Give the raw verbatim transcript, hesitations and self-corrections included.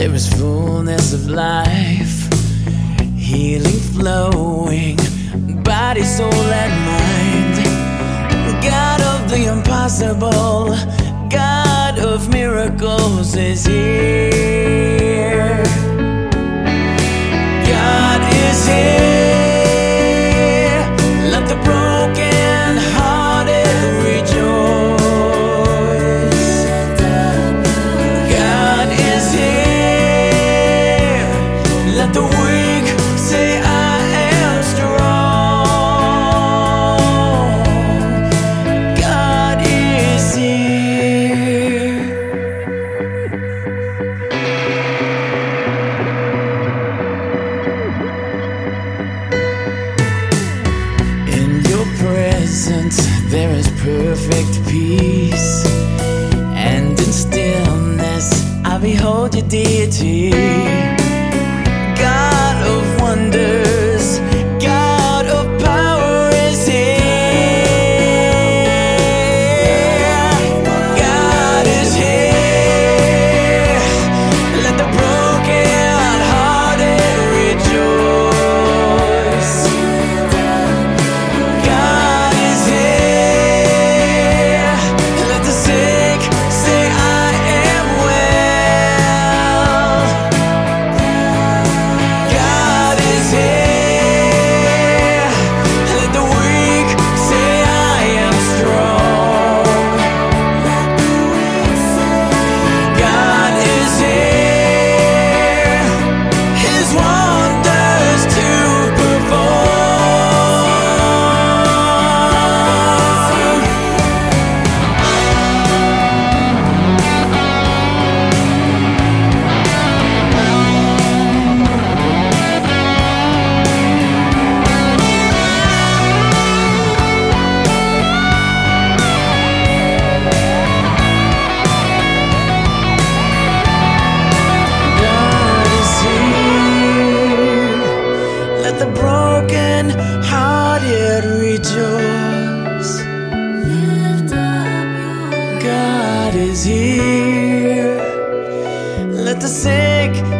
there is fullness of life, healing flowing, body, soul, and mind. God of the impossible, God of miracles is here. God is here. Let the broken hearted rejoice. God is here. Let the weak say, I am strong. God is here. In your presence there is perfect peace, and in stillness I behold your deity. God of wonders, God of power is here. God is here. Let the broken hearted rejoice. God is here. Let the sick say, I am well. God is here. Let the weak say, I am strong. God is here. His wonders to perform. God is here. Let the broken hearted rejoice. God is here. Let the sick